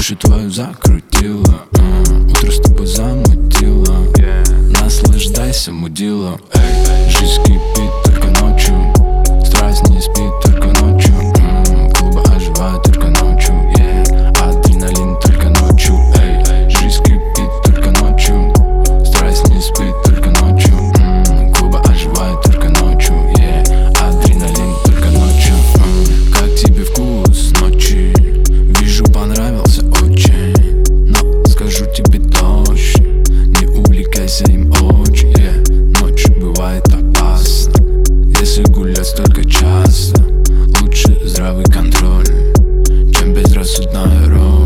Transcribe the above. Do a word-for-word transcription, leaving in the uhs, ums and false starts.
Душу твою закрутила, uh, утро с тобой замутила, yeah. Наслаждайся, мудила, эй. Жизнь кипит только ночью, страсть не спит только ночью, uh, клубы оживают только ночью, yeah. Адреналин только ночью, эй. Жизнь кипит только ночью, страсть не спит только ночью, uh, клубы оживают только ночью, yeah. Адреналин только ночью, uh. Как тебе вкус ночи? Вижу, понравился очень, но скажу тебе точно, не увлекайся им очень, yeah. Ночь бывает опасна, если гулять столько часто. Лучше здравый контроль, чем безрассудная роль.